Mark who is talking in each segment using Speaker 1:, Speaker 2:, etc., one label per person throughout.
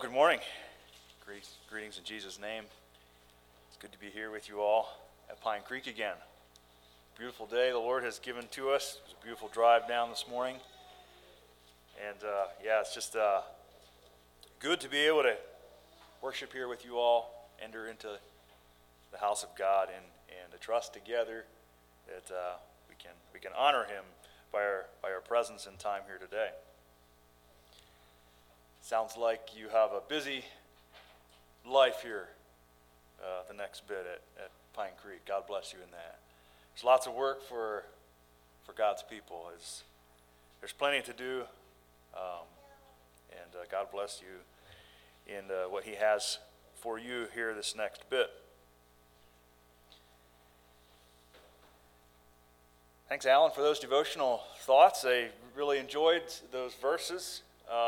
Speaker 1: Good morning. Greetings in Jesus' name. It's good to be here with you all at Pine Creek again. Beautiful day the Lord has given to us. It was a beautiful drive down this morning. And it's just good to be able to worship here with you all, enter into the house of God, and to trust together that we can honor Him by our presence and time here today. Sounds like you have a busy life here the next bit at Pine Creek. God bless you in that. There's lots of work for God's people. There's plenty to do, and God bless you in what He has for you here this next bit. Thanks, Alan, for those devotional thoughts. I really enjoyed those verses.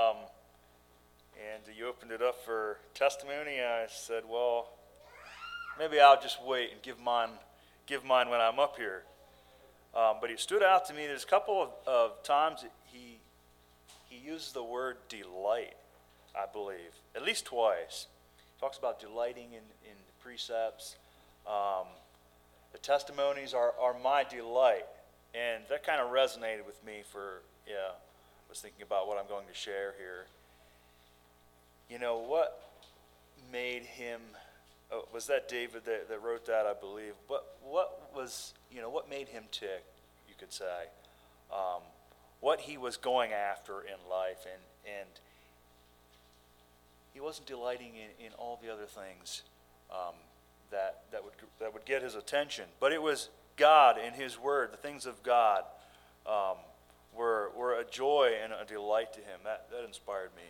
Speaker 1: And you opened it up for testimony. I said, well, maybe I'll just wait and give mine when I'm up here. But it stood out to me. There's a couple of times that he used the word delight, I believe, at least twice. He talks about delighting in the precepts. The testimonies are my delight. And that kind of resonated with me I was thinking about what I'm going to share here. You know, what made him, was that David that wrote that, I believe? What made him tick, you could say? What he was going after in life, and he wasn't delighting in all the other things that would get his attention. But it was God and His Word, the things of God, were a joy and a delight to him. That inspired me.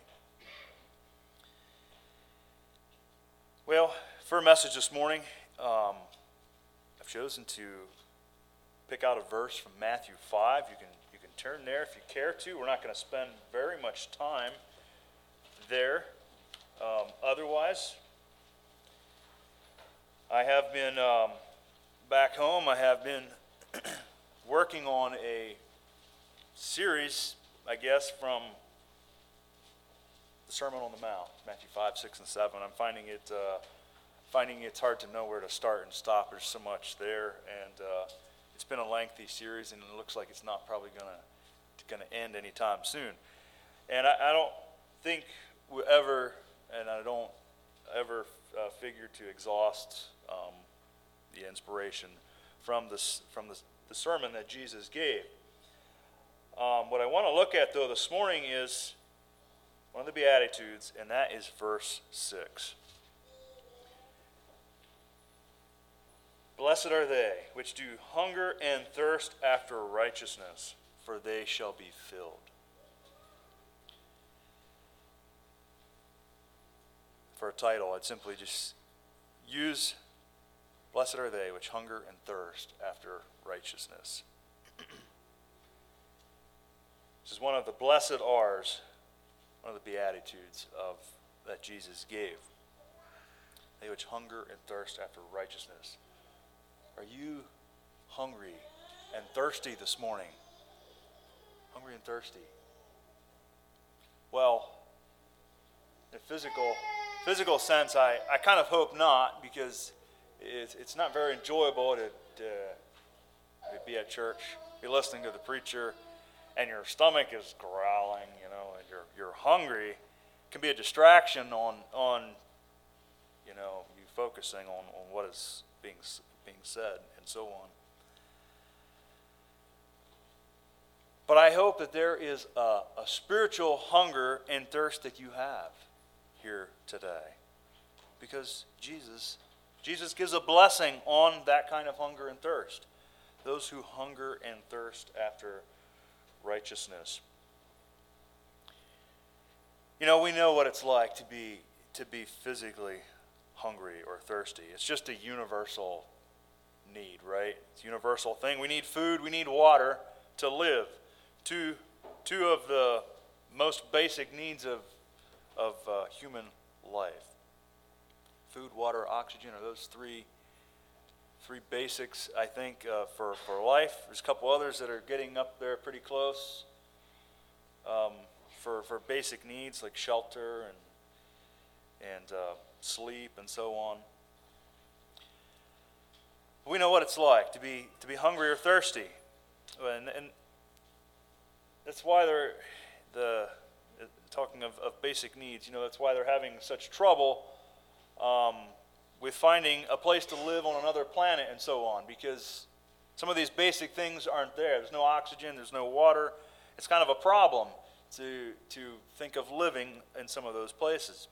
Speaker 1: Well, for a message this morning, I've chosen to pick out a verse from Matthew 5. You can turn there if you care to. We're not going to spend very much time there. Otherwise, I have been back home. I have been working on a series, I guess, from the Sermon on the Mount, Matthew 5, 6, and 7. I'm finding it's hard to know where to start and stop. There's so much there, and it's been a lengthy series, and it looks like it's not probably going to end anytime soon. And I don't think we ever, and I don't ever figure to exhaust the inspiration from the sermon that Jesus gave. What I want to look at, though, this morning is one of the Beatitudes, and that is verse 6. Blessed are they which do hunger and thirst after righteousness, for they shall be filled. For a title, I'd simply just use, Blessed are they which hunger and thirst after righteousness. This is one of the blessed R's, one of the Beatitudes that Jesus gave. They which hunger and thirst after righteousness. Are you hungry and thirsty this morning? Hungry and thirsty? Well, in a physical sense, I kind of hope not, because it's not very enjoyable to be at church, be listening to the preacher, and your stomach is growling, and you're hungry. It can be a distraction on you focusing on what is being said and so on. But I hope that there is a spiritual hunger and thirst that you have here today, because Jesus gives a blessing on that kind of hunger and thirst. Those who hunger and thirst after righteousness. We know what it's like to be physically hungry or thirsty. It's just a universal need, right? It's a universal thing. We need food, we need water to live. Two of the most basic needs of human life. Food, water, oxygen are those three basics, I think, for life. There's a couple others that are getting up there pretty close for basic needs like shelter and sleep and so on. We know what it's like to be hungry or thirsty, and that's why talking of basic needs. That's why they're having such trouble with finding a place to live on another planet and so on, because some of these basic things aren't there. There's no oxygen, there's no water. It's kind of a problem to think of living in some of those places.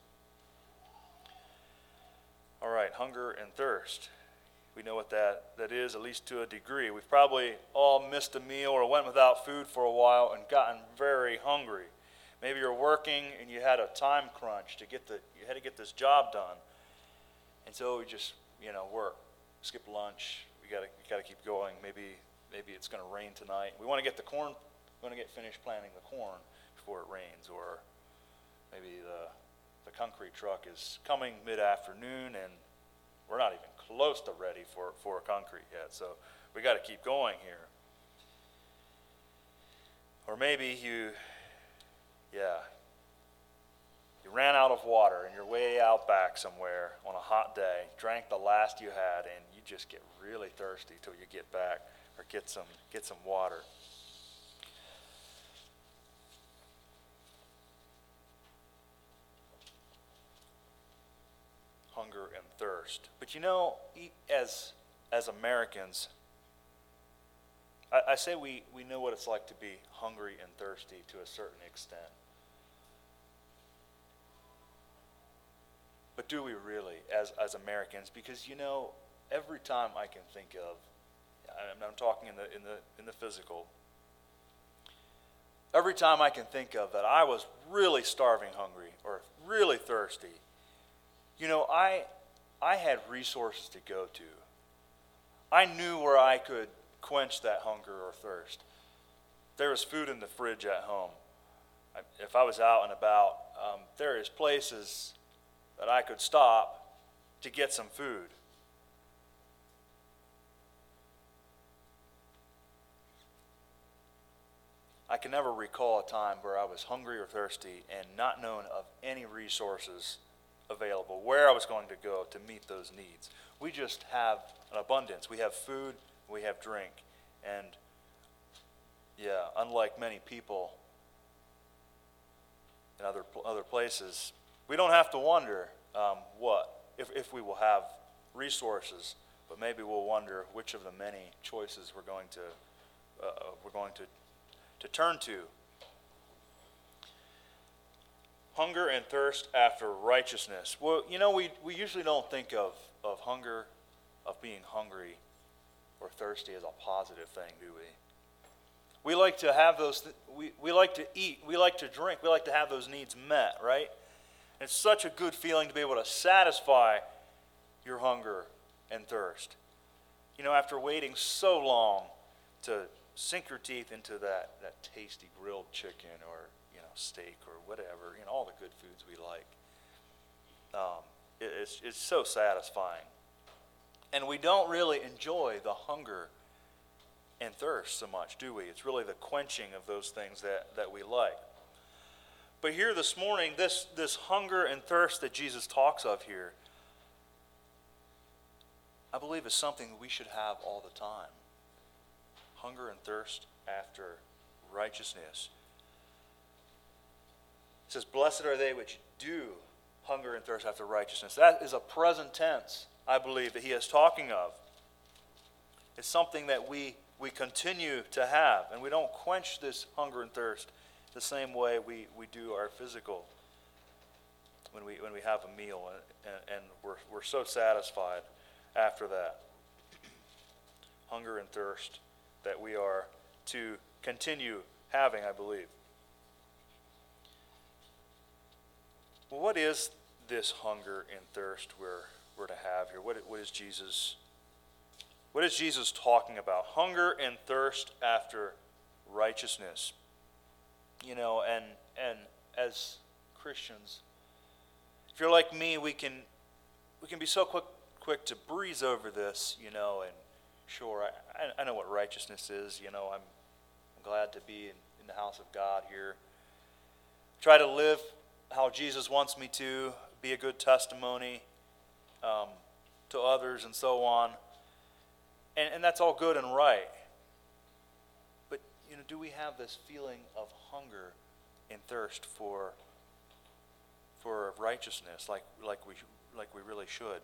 Speaker 1: All right, hunger and thirst. We know what that is, at least to a degree. We've probably all missed a meal or went without food for a while and gotten very hungry. Maybe you're working and you had a time crunch you had to get this job done. And so we just, work, skip lunch. We got to keep going. Maybe it's going to rain tonight. We want to get finished planting the corn before it rains, or maybe the concrete truck is coming mid-afternoon and we're not even close to ready for concrete yet. So we got to keep going here. Or maybe you ran out of water and you're way out back somewhere on a hot day, drank the last you had, and you just get really thirsty till you get back or get some water. Hunger and thirst. But as Americans, I say we know what it's like to be hungry and thirsty to a certain extent. But do we really, as Americans? Because every time I can think of, I'm talking in the physical. Every time I can think of that I was really starving hungry or really thirsty, I had resources to go to. I knew where I could quench that hunger or thirst. There was food in the fridge at home. If I was out and about, there is places that I could stop to get some food. I can never recall a time where I was hungry or thirsty and not known of any resources available, where I was going to go to meet those needs. We just have an abundance. We have food, we have drink, and unlike many people in other places, we don't have to wonder if we will have resources, but maybe we'll wonder which of the many choices we're going to turn to. Hunger and thirst after righteousness. Well, we usually don't think of hunger, of being hungry or thirsty as a positive thing, do we? We like to have those, we like to eat, we like to drink, we like to have those needs met, right? And it's such a good feeling to be able to satisfy your hunger and thirst. After waiting so long to sink your teeth into that tasty grilled chicken or steak or whatever, all the good foods we like. It's so satisfying. And we don't really enjoy the hunger and thirst so much, do we? It's really the quenching of those things that we like. But here this morning, this hunger and thirst that Jesus talks of here, I believe is something we should have all the time. Hunger and thirst after righteousness. It says, blessed are they which do hunger and thirst after righteousness. That is a present tense, I believe, that he is talking of. It's something that we continue to have, and we don't quench this hunger and thirst the same way we do our physical when we have a meal, and we're so satisfied after that. Hunger and thirst that we are to continue having, I believe. Well, what is this hunger and thirst we're to have here? What is Jesus talking about? Hunger and thirst after righteousness. And as Christians, if you're like me, we can be so quick to breeze over this, and sure, I know what righteousness is. I'm glad to be in the house of God here. Try to live how Jesus wants me to, be a good testimony to others and so on. And that's all good and right. But, do we have this feeling of hunger and thirst for righteousness like we really should?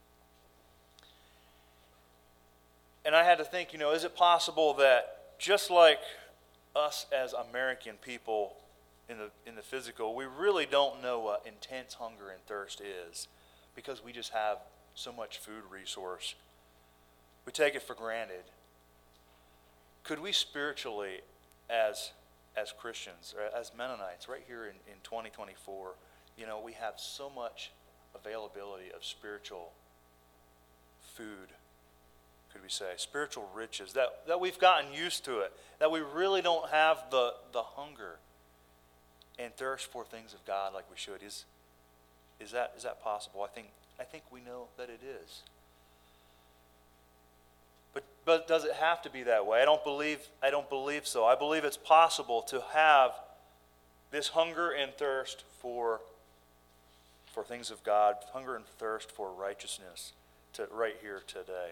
Speaker 1: And I had to think, is it possible that just like us as American people in the physical, we really don't know what intense hunger and thirst is because we just have so much food resource. We take it for granted. Could we spiritually, as Christians, or as Mennonites, right here in 2024, we have so much availability of spiritual food, could we say, spiritual riches, that we've gotten used to it, that we really don't have the hunger and thirst for things of God like we should. Is that possible? I think we know that it is. But does it have to be that way? I don't believe so. I believe it's possible to have this hunger and thirst for things of God, hunger and thirst for righteousness, right here today.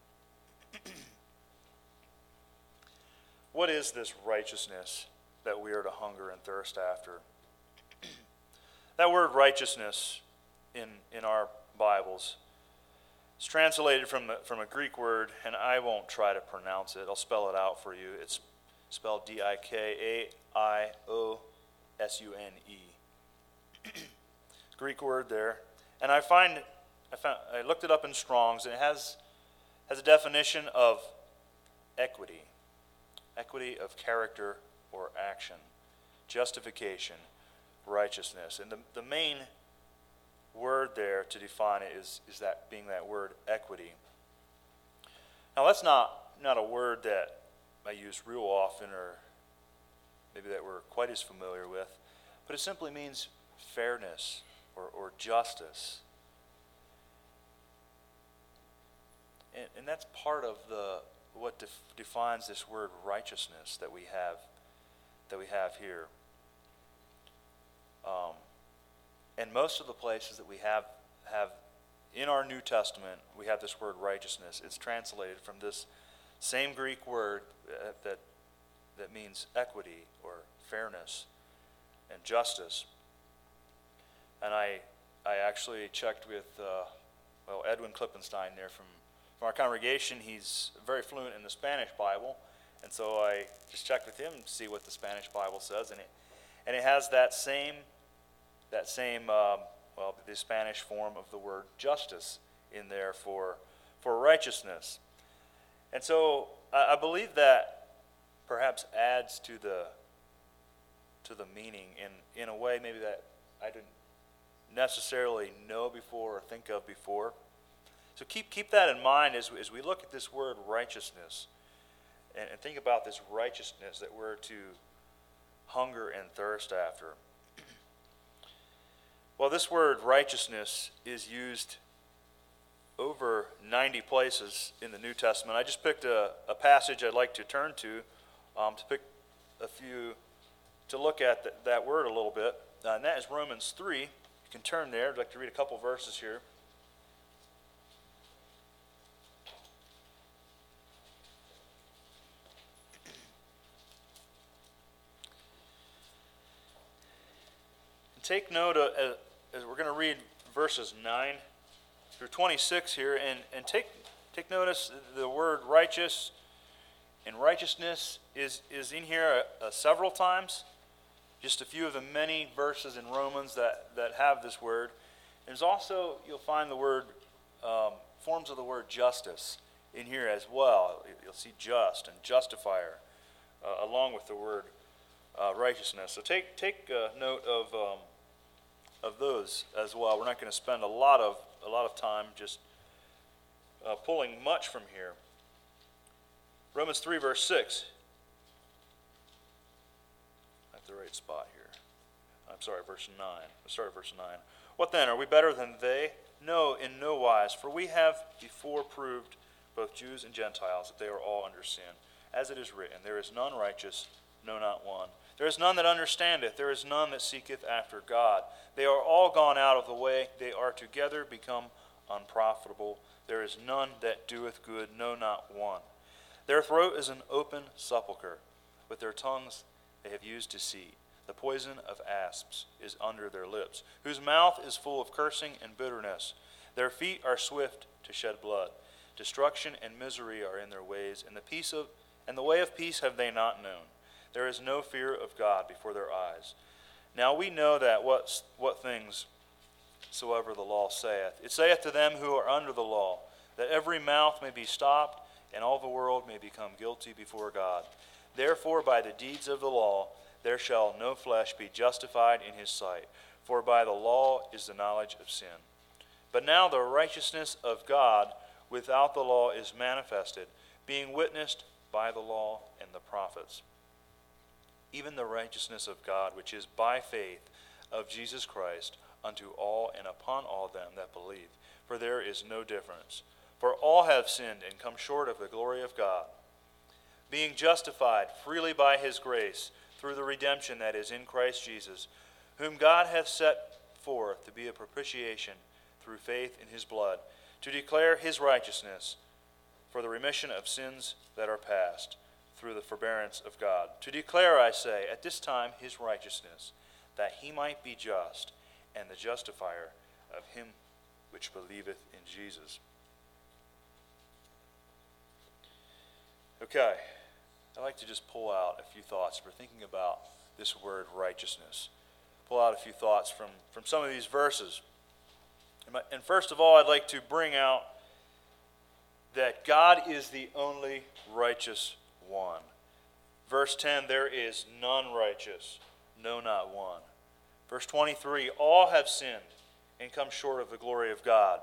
Speaker 1: What is this righteousness that we are to hunger and thirst after? That word righteousness in our Bibles is translated from a Greek word, and I won't try to pronounce it. I'll spell it out for you. It's spelled Dikaiosune. Greek word there. And I looked it up in Strong's, and it has a definition of equity of character or action, justification, righteousness. And the main word there to define it is that being that word equity. Now that's not a word that I use real often, or maybe that we're quite as familiar with, but it simply means fairness or justice. And that's part of what defines this word righteousness that we have here. And most of the places that we have in our New Testament, we have this word righteousness. It's translated from this same Greek word that means equity or fairness and justice. And I actually checked with Edwin Klippenstein there from our congregation. He's very fluent in the Spanish Bible, and so I just checked with him to see what the Spanish Bible says, and it has the Spanish form of the word justice in there for righteousness. And so I believe that perhaps adds to the meaning in a way maybe that I didn't necessarily know before or think of before. So keep that in mind as we look at this word righteousness and think about this righteousness that we're to hunger and thirst after. Well, this word righteousness is used over 90 places in the New Testament. I just picked a passage I'd like to turn to pick a few, to look at that word a little bit. And that is Romans 3. You can turn there. I'd like to read a couple verses here. Take note as we're going to read verses 9 through 26 here, and take notice the word righteous and righteousness is in here several times. Just a few of the many verses in Romans that have this word. There's also, you'll find the word, forms of the word justice in here as well. You'll see just and justifier along with the word righteousness. So take note of those as well. We're not going to spend a lot of time just pulling much from here. Romans 3 verse 6. I have the right spot here. I'm sorry, verse 9. Let's start at verse 9. What then? Are we better than they? No, in no wise. For we have before proved, both Jews and Gentiles, that they are all under sin. As it is written, there is none righteous, no, not one. There is none that understandeth, there is none that seeketh after God. They are all gone out of the way, they are together become unprofitable. There is none that doeth good, no, not one. Their throat is an open sepulchre. With their tongues they have used deceit. The poison of asps is under their lips, whose mouth is full of cursing and bitterness. Their feet are swift to shed blood. Destruction and misery are in their ways, and the way of peace have they not known. There is no fear of God before their eyes. Now we know that what things soever the law saith, it saith to them who are under the law, that every mouth may be stopped, and all the world may become guilty before God. Therefore by the deeds of the law there shall no flesh be justified in his sight, for by the law is the knowledge of sin. But now the righteousness of God without the law is manifested, being witnessed by the law and the prophets, even the righteousness of God which is by faith of Jesus Christ unto all and upon all them that believe. For there is no difference. For all have sinned and come short of the glory of God, being justified freely by his grace through the redemption that is in Christ Jesus, whom God hath set forth to be a propitiation through faith in his blood, to declare his righteousness for the remission of sins that are past, through the forbearance of God. To declare, I say, at this time his righteousness, that he might be just, and the justifier of him which believeth in Jesus. Okay, I'd like to just pull out a few thoughts. We're thinking about this word righteousness. Pull out a few thoughts from some of these verses. And first of all, I'd like to bring out that God is the only righteous one. Verse 10, there is none righteous, no, not one. Verse 23, all have sinned and come short of the glory of God.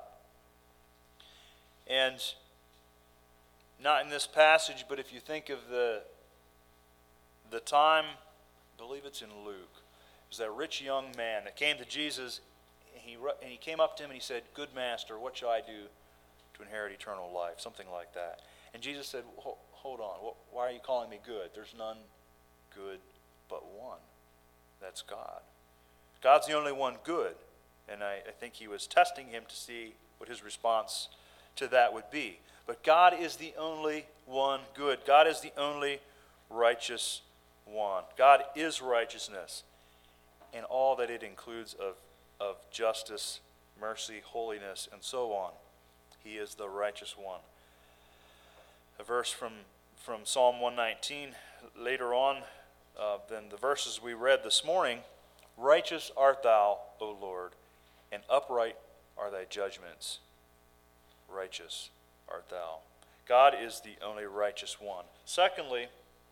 Speaker 1: And not in this passage, but if you think of the time, I believe it's in Luke, it was that rich young man that came to Jesus, and he came up to him and he said, "Good master, what shall I do to inherit eternal life?" Something like that. And Jesus said, hold on, why are you calling me good? There's none good but one. That's God. God's the only one good. And I think he was testing him to see what his response to that would be. But God is the only one good. God is the only righteous one. God is righteousness and all that it includes of justice, mercy, holiness, and so on. He is the righteous one. A verse from Psalm 119 later on than the verses we read this morning. Righteous art thou, O Lord, and upright are thy judgments. Righteous art thou. God is the only righteous one. Secondly,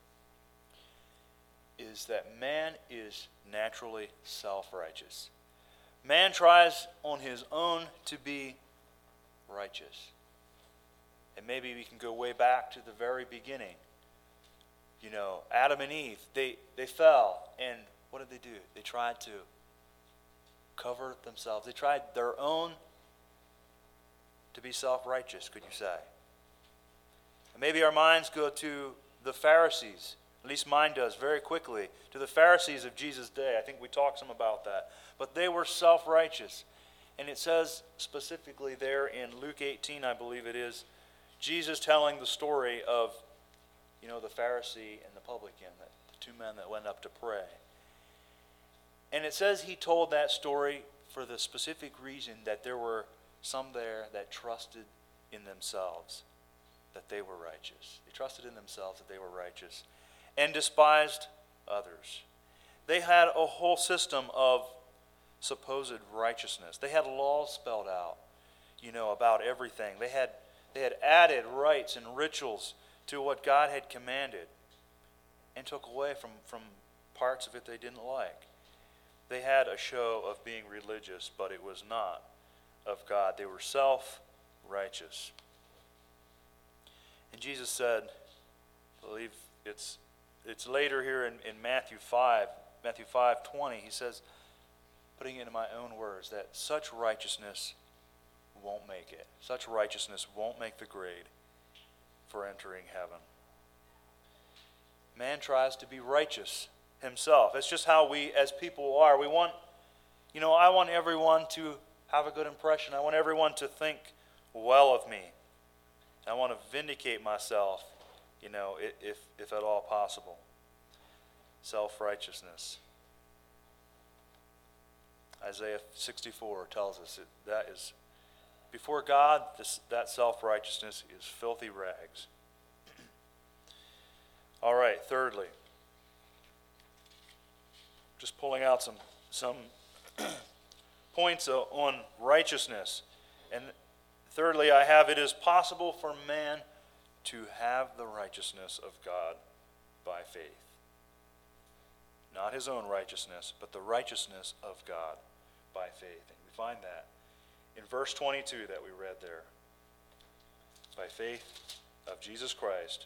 Speaker 1: is that man is naturally self-righteous. Man tries on his own to be righteous. And maybe we can go way back to the very beginning. You know, Adam and Eve, they fell, and what did they do? They tried to cover themselves. They tried their own to be self-righteous, could you say? And maybe our minds go to the Pharisees, at least mine does very quickly, to the Pharisees of Jesus' day. I think we talked some about that. But they were self-righteous. And it says specifically there in Luke 18, I believe it is, Jesus telling the story of, the Pharisee and the publican, the two men that went up to pray. And it says he told that story for the specific reason that there were some there that trusted in themselves that they were righteous. They trusted in themselves that they were righteous and despised others. They had a whole system of supposed righteousness. They had laws spelled out, about everything. They had added rites and rituals to what God had commanded and took away from parts of it they didn't like. They had a show of being religious, but it was not of God. They were self-righteous. And Jesus said, I believe it's later here in Matthew 5:20, he says, putting it in my own words, that such righteousness won't make it. Such righteousness won't make the grade for entering heaven. man tries to be righteous himself. It's just how we as people are. We want, I want everyone to have a good impression. I want everyone to think well of me. I want to vindicate myself, if at all possible. Self-righteousness. Isaiah 64 tells us that is, before God, that self-righteousness is filthy rags. All right, thirdly, just pulling out some points on righteousness. And thirdly, I have, it is possible for man to have the righteousness of God by faith. Not his own righteousness, but the righteousness of God by faith. And we find that in verse 22 that we read there. By faith of Jesus Christ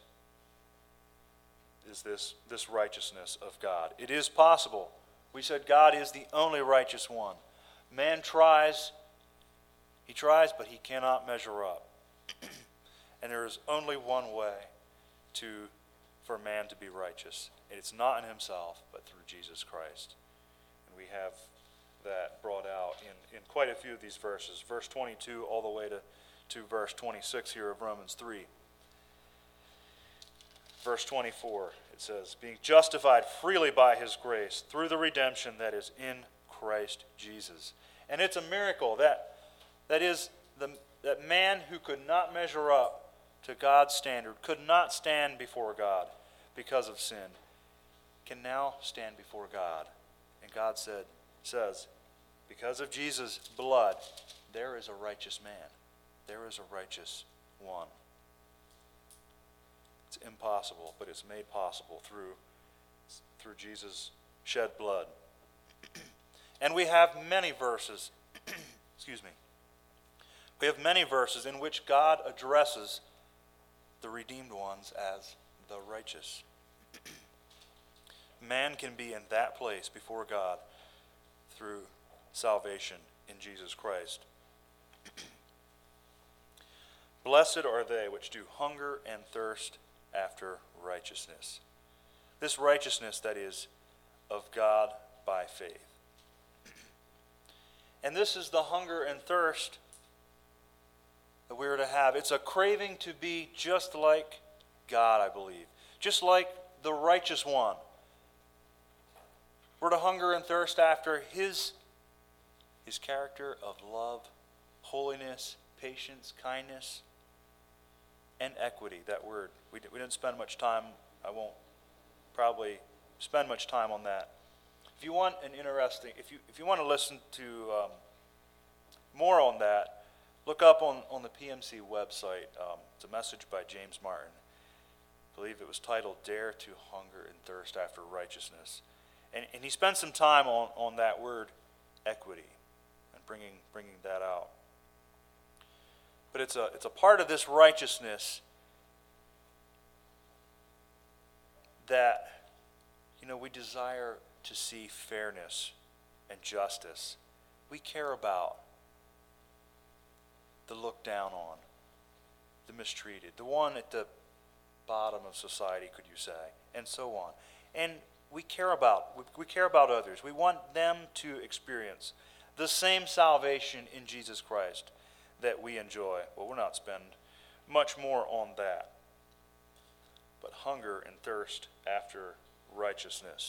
Speaker 1: is this righteousness of God. It is possible. We said God is the only righteous one. Man tries, but he cannot measure up. And there is only one way for man to be righteous. And it's not in himself, but through Jesus Christ. And we have that brought out in quite a few of these verses. Verse 22 all the way to verse 26 here of Romans 3. Verse 24, it says, being justified freely by his grace through the redemption that is in Christ Jesus. And it's a miracle that man who could not measure up to God's standard, could not stand before God because of sin, can now stand before God. And God says, because of Jesus' blood, there is a righteous man. There is a righteous one. It's impossible, but it's made possible through Jesus' shed blood. And we have many verses, we have many verses in which God addresses the redeemed ones as the righteous. Man can be in that place before God through salvation in Jesus Christ. Blessed are they which do hunger and thirst after righteousness. This righteousness that is of God by faith. And this is the hunger and thirst that we are to have. It's a craving to be just like God, I believe. Just like the righteous one. We're to hunger and thirst after his character of love, holiness, patience, kindness, and equity. That word. We didn't spend much time. I won't probably spend much time on that. If you want if you want to listen to more on that, look up on the PMC website. It's a message by James Martin. I believe it was titled "Dare to Hunger and Thirst After Righteousness," and he spent some time on that word equity and bringing that out. But it's a part of this righteousness that we desire to see fairness and justice. We care about the looked down on, the mistreated, the one at the bottom of society, could you say, and so on. And we care about others. We want them to experience the same salvation in Jesus Christ that we enjoy. Well, we'll not spend much more on that. But hunger and thirst after righteousness.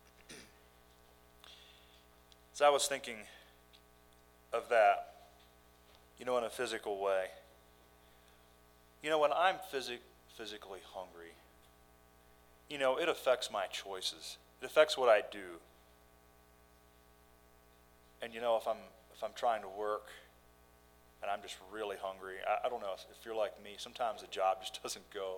Speaker 1: As I was thinking of that, in a physical way, when I'm physically hungry, it affects my choices. It affects what I do. And if I'm trying to work and I'm just really hungry, I don't know if you're like me, sometimes the job just doesn't go.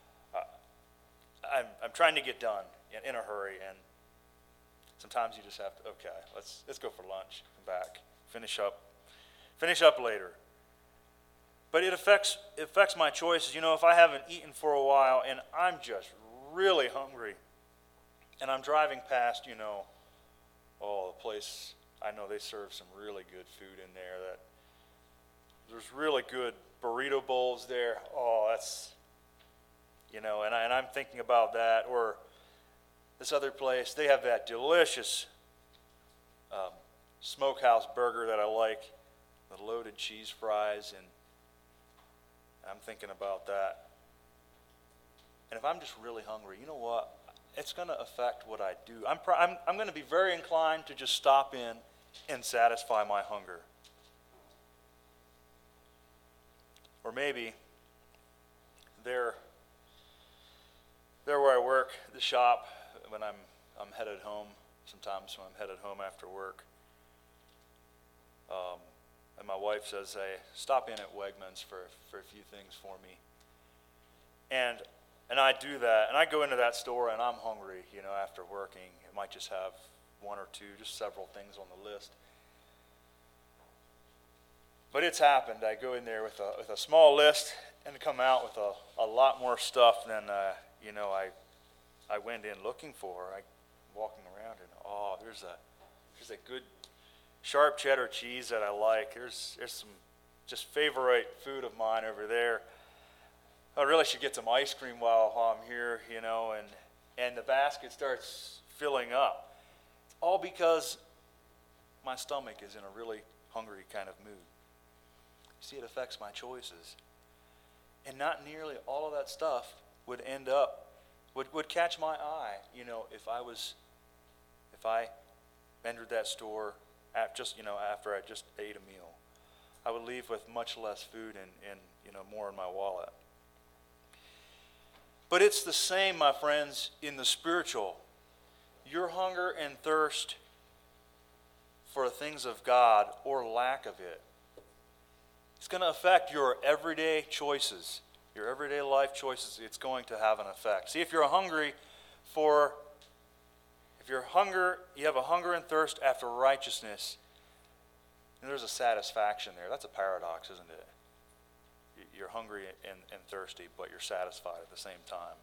Speaker 1: I'm trying to get done in a hurry, and sometimes you just have to, okay, let's go for lunch, come back, finish up later. But it affects my choices. If I haven't eaten for a while and I'm just really hungry, and I'm driving past, the place, I know they serve some really good food in there. There's really good burrito bowls there. Oh, and I'm thinking about that. Or this other place, they have that delicious smokehouse burger that I like, the loaded cheese fries, and I'm thinking about that. And if I'm just really hungry, you know what? It's going to affect what I do. I'm going to be very inclined to just stop in and satisfy my hunger. Or maybe there where I work, the shop, when I'm headed home, sometimes when I'm headed home after work, and my wife says, "Hey, stop in at Wegmans for a few things for me." And I do that, and I go into that store, and I'm hungry, after working. I might just have one or two, just several things on the list. But it's happened. I go in there with a small list and come out with a lot more stuff than I went in looking for. I walking around and there's a good sharp cheddar cheese that I like. There's some just favorite food of mine over there. I really should get some ice cream while I'm here, and the basket starts filling up. It's all because my stomach is in a really hungry kind of mood. See, it affects my choices. And not nearly all of that stuff would end up, would catch my eye, if I entered that store after I just ate a meal. I would leave with much less food and more in my wallet. But it's the same, my friends, in the spiritual. Your hunger and thirst for the things of God or lack of it, it's going to affect your everyday choices, your everyday life choices. It's going to have an effect. See, if you have a hunger and thirst after righteousness, and there's a satisfaction there. That's a paradox, isn't it? You're hungry and thirsty, but you're satisfied at the same time.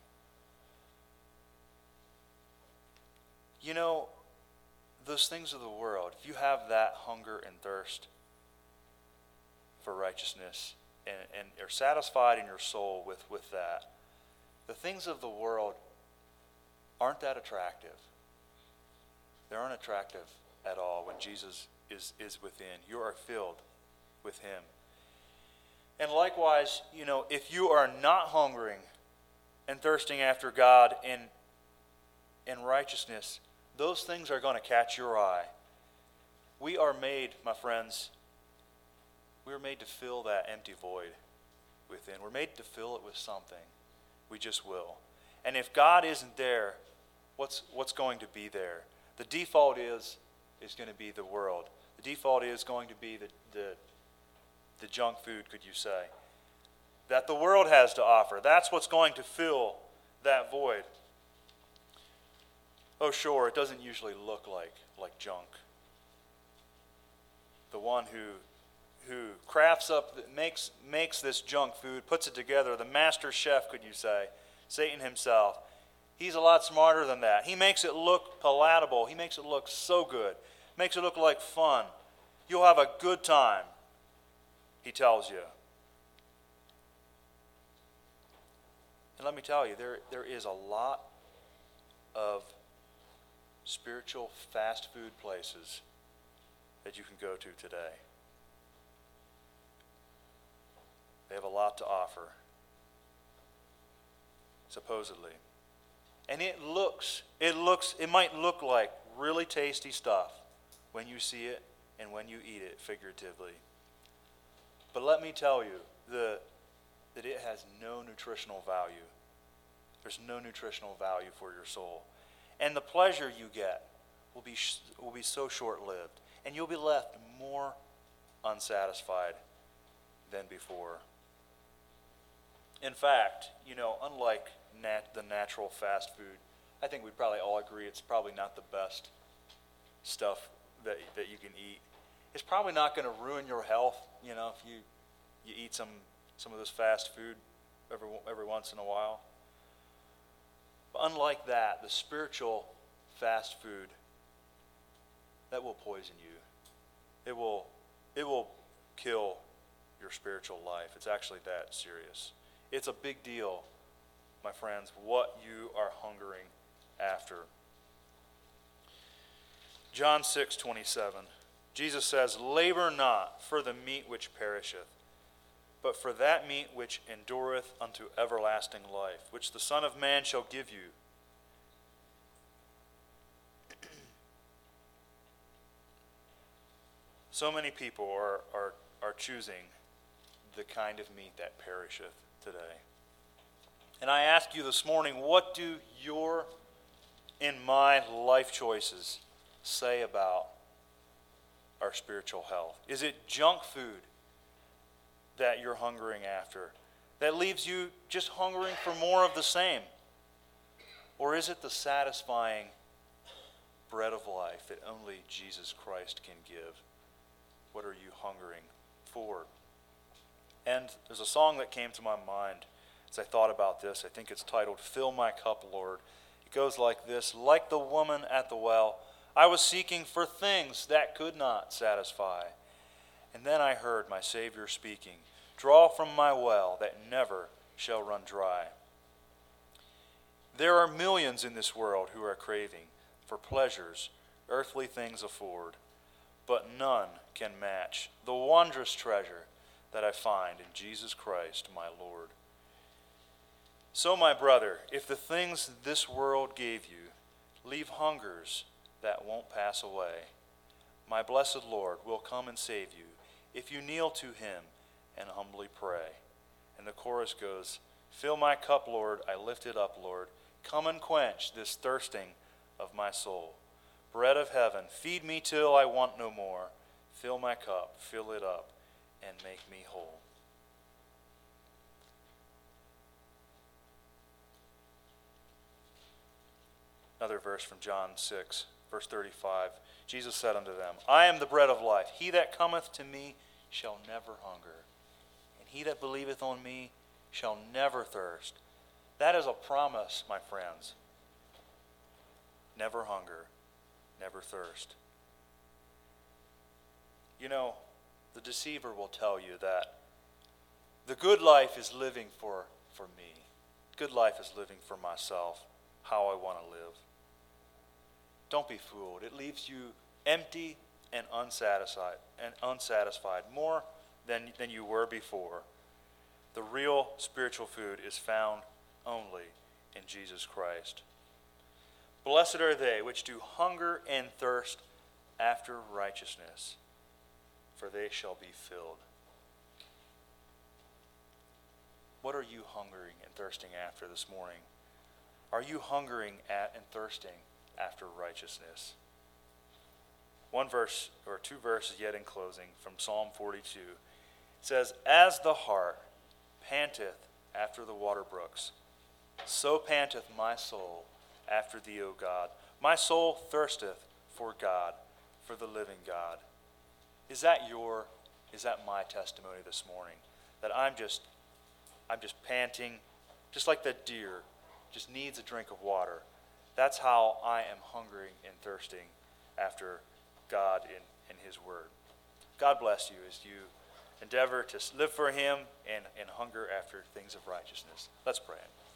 Speaker 1: Those things of the world, if you have that hunger and thirst for righteousness and are satisfied in your soul with that, the things of the world aren't that attractive. They aren't attractive at all when Jesus is within. You are filled with Him. And likewise, if you are not hungering and thirsting after God and righteousness, those things are going to catch your eye. We are made, my friends, we are made to fill that empty void within. We're made to fill it with something. We just will. And if God isn't there, what's going to be there? The default is going to be the world. The default is going to be the junk food, could you say, that the world has to offer. That's what's going to fill that void. Oh, sure, it doesn't usually look like junk. The one who crafts up, makes this junk food, puts it together, the master chef, could you say, Satan himself, he's a lot smarter than that. He makes it look palatable. He makes it look so good. Makes it look like fun. You'll have a good time, he tells you. And let me tell you, there is a lot of spiritual fast food places that you can go to today. They have a lot to offer, supposedly. And it might look like really tasty stuff when you see it and when you eat it figuratively. But let me tell you that it has no nutritional value. There's no nutritional value for your soul. And the pleasure you get will be so short-lived. And you'll be left more unsatisfied than before. In fact, unlike the natural fast food, I think we'd probably all agree it's probably not the best stuff that you can eat. It's probably not going to ruin your health, if you eat some of this fast food every once in a while. But unlike that, the spiritual fast food, that will poison you. It will kill your spiritual life. It's actually that serious. It's a big deal my friends, what you are hungering after. John 6:27. Jesus says, "Labor not for the meat which perisheth, but for that meat which endureth unto everlasting life, which the Son of Man shall give you." So many people are choosing the kind of meat that perisheth today. And I ask you this morning, what do your and my life choices say about our spiritual health? Is it junk food that you're hungering after, that leaves you just hungering for more of the same? Or is it the satisfying bread of life that only Jesus Christ can give? What are you hungering for? And there's a song that came to my mind as I thought about this. I think it's titled, "Fill My Cup, Lord." It goes like this: "Like the woman at the well, I was seeking for things that could not satisfy. And then I heard my Savior speaking, 'Draw from my well that never shall run dry.'" There are millions in this world who are craving for pleasures earthly things afford, but none can match the wondrous treasure that I find in Jesus Christ my Lord. So, my brother, if the things this world gave you leave hungers that won't pass away, my blessed Lord will come and save you if you kneel to him and humbly pray. And the chorus goes, "Fill my cup, Lord, I lift it up, Lord. Come and quench this thirsting of my soul. Bread of heaven, feed me till I want no more. Fill my cup, fill it up, and make me whole." Another verse from John 6, verse 35. Jesus said unto them, "I am the bread of life. He that cometh to me shall never hunger, and he that believeth on me shall never thirst." That is a promise, my friends. Never hunger, never thirst. You know, the deceiver will tell you that the good life is living for me. Good life is living for myself, how I want to live. Don't be fooled. It leaves you empty and unsatisfied more than you were before. The real spiritual food is found only in Jesus Christ. "Blessed are they which do hunger and thirst after righteousness, for they shall be filled." What are you hungering and thirsting after this morning? Are you hungering at and thirsting after righteousness? One verse or two verses yet in closing from Psalm 42. It says, "As the hart panteth after the water brooks, so panteth my soul after thee, O God. My soul thirsteth for God, for the living God." Is that my testimony this morning? That I'm just panting, just like that deer just needs a drink of water. That's how I am hungering and thirsting after God in his word. God bless you as you endeavor to live for him and hunger after things of righteousness. Let's pray.